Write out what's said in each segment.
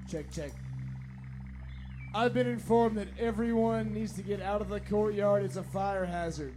Check, check. I've been informed that everyone needs to get out of the courtyard. It's a fire hazard.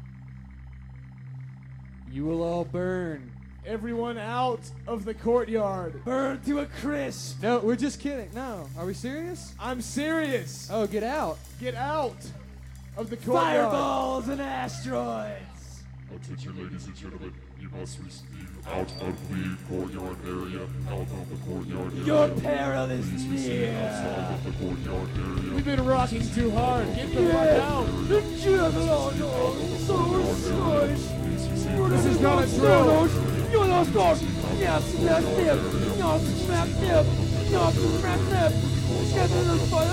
You will all burn. Everyone out of the courtyard. Burn to a crisp. No, we're just kidding. No. Are we serious? I'm serious. Oh, get out. Get out of the courtyard. Fireballs and asteroids. Attention, ladies and gentlemen. You must receive out of the courtyard area. Out of the courtyard area. Your peril is Please receive near. outside of the courtyard area. We've been rocking too hard. Get the fuck out. The Juggernaut so scorched. This is not a drill. You're not scorched. Yes, yes, yes. Not smack nip. Not smack nip. Get in the fire.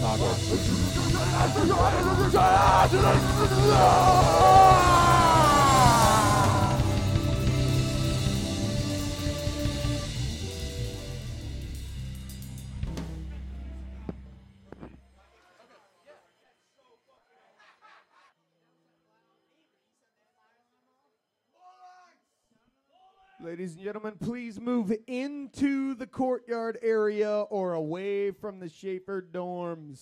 Ladies and gentlemen, please move into the courtyard area or away from the Schaefer dorms.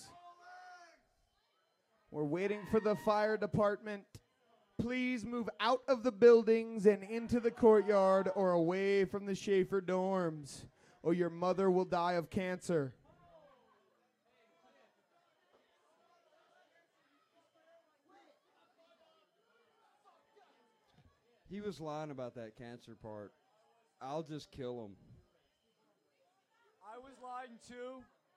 We're waiting for the fire department. Please move out of the buildings and into the courtyard or away from the Schaefer dorms, or your mother will die of cancer. He was lying about that cancer part. I'll just kill him. I was lying too.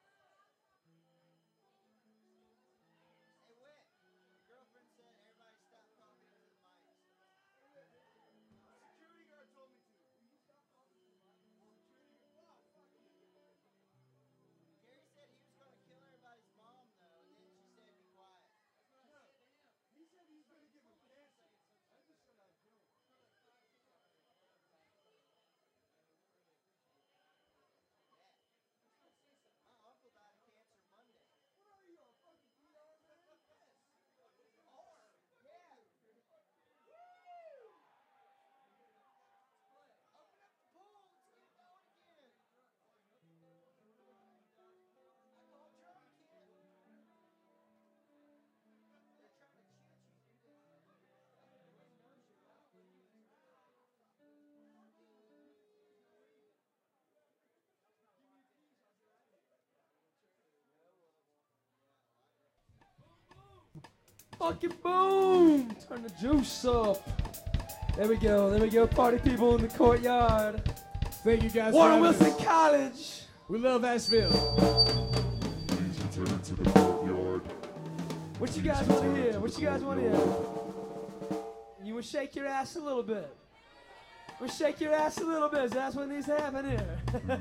Fucking boom! Turn the juice up. There we go, party people in the courtyard. Thank you guys Warren for having Wilson College. We love Asheville. Please return to the courtyard. What you guys want to hear? What you guys want to hear? You want to shake your ass a little bit? We'll shake your ass a little bit. That's what needs to happen here.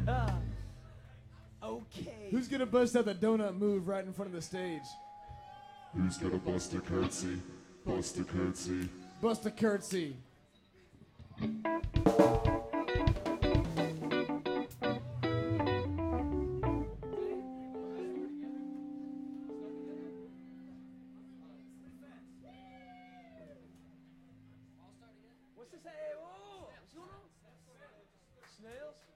Okay. Who's gonna bust out the donut move right in front of the stage? Who's gonna bust a curtsy? Bust a curtsy. Bust a curtsy. What's this? Hey, whoa! What's going on? Snails?